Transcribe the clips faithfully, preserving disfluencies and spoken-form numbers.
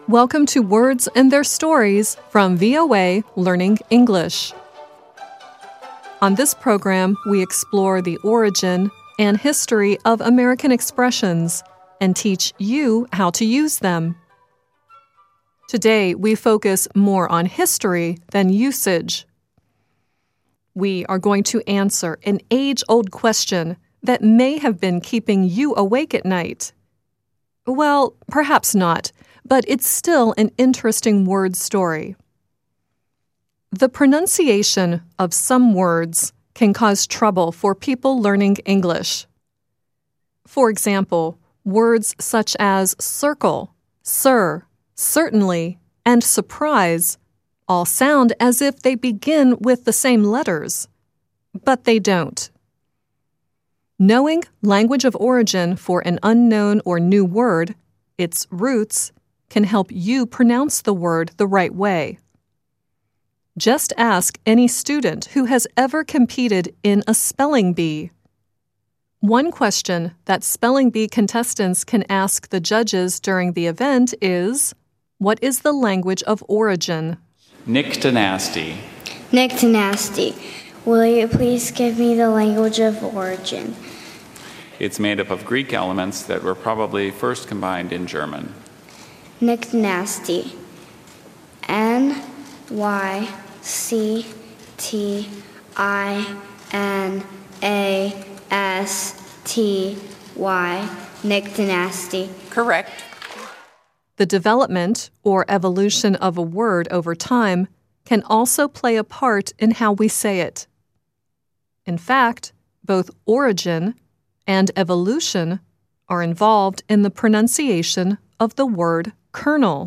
Welcome to Words and Their Stories from V O A Learning English. On this program, we explore the origin and history of American expressions and teach you how to use them. Today, we focus more on history than usage. We are going to answer an age-old question that may have been keeping you awake at night. Well, perhaps not, but it's still an interesting word story. The pronunciation of some words can cause trouble for people learning English. For example, words such as circle, sir, certainly, and surprise all sound as if they begin with the same letters, but they don't. Knowing language of origin for an unknown or new word, its roots, can help you pronounce the word the right way. Just ask any student who has ever competed in a spelling bee. One question that spelling bee contestants can ask the judges during the event is, what is the language of origin? Nick Dynasty. Nick Dynasty. Will you please give me the language of origin? It's made up of Greek elements that were probably first combined in German. Nick Dynasty. N Y C T I N A S T Y. Nick Dynasty. Correct. The development or evolution of a word over time can also play a part in how we say it. In fact, both origin and evolution are involved in the pronunciation of the word colonel.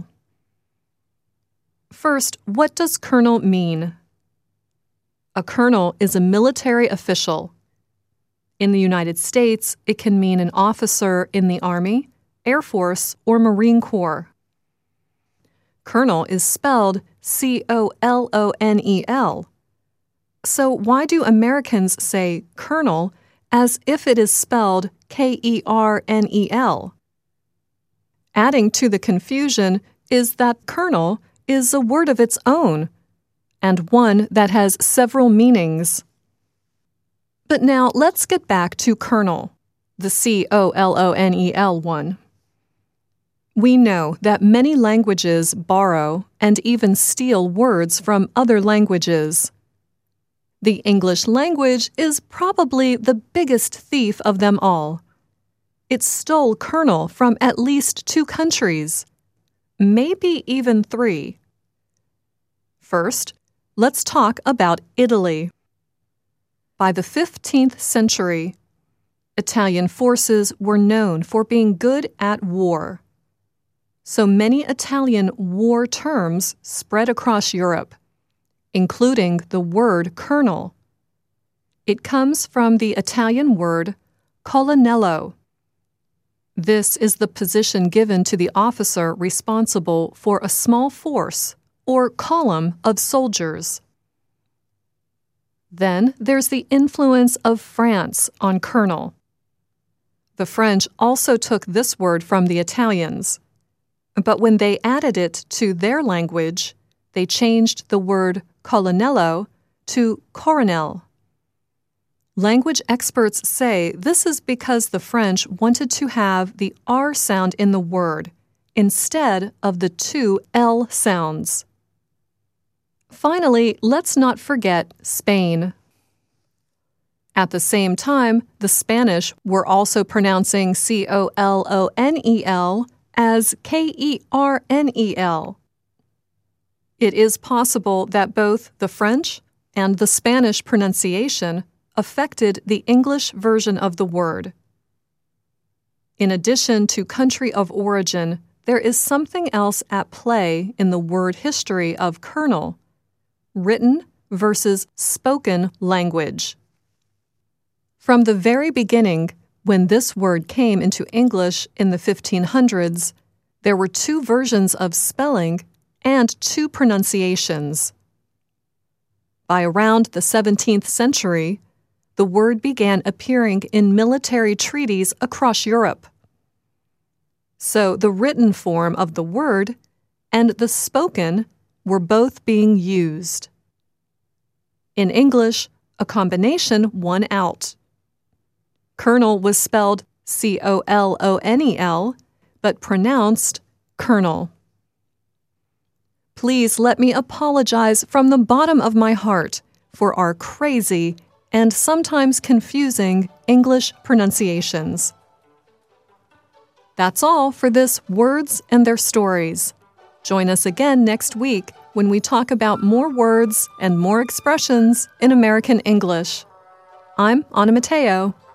First, what does colonel mean? A colonel is a military official. In the United States, it can mean an officer in the Army, Air Force, or Marine Corps. Colonel is spelled C O L O N E L. So why do Americans say colonel as if it is spelled K E R N E L? Adding to the confusion is that colonel is a word of its own, and one that has several meanings. But now let's get back to colonel, the C O L O N E L one. We know that many languages borrow and even steal words from other languages. The English language is probably the biggest thief of them all. It stole colonel from at least two countries, maybe even three. First, let's talk about Italy. By the fifteenth century, Italian forces were known for being good at war. So many Italian war terms spread across Europe, including the word colonel. It comes from the Italian word colonnello. This is the position given to the officer responsible for a small force or column of soldiers. Then there's the influence of France on colonel. The French also took this word from the Italians, but when they added it to their language, they changed the word colonnello to coronel. Language experts say this is because the French wanted to have the R sound in the word instead of the two L sounds. Finally, let's not forget Spain. At the same time, the Spanish were also pronouncing C O L O N E L as K E R N E L. It is possible that both the French and the Spanish pronunciation affected the English version of the word. In addition to country of origin, there is something else at play in the word history of colonel, written versus spoken language. From the very beginning, when this word came into English in the fifteen hundreds, there were two versions of spelling and two pronunciations. By around the seventeenth century, the word began appearing in military treaties across Europe. So the written form of the word and the spoken were both being used. In English, a combination won out. Colonel was spelled C O L O N E L, but pronounced Colonel. Please let me apologize from the bottom of my heart for our crazy and sometimes confusing English pronunciations. That's all for this Words and Their Stories. Join us again next week when we talk about more words and more expressions in American English. I'm Anna Matteo.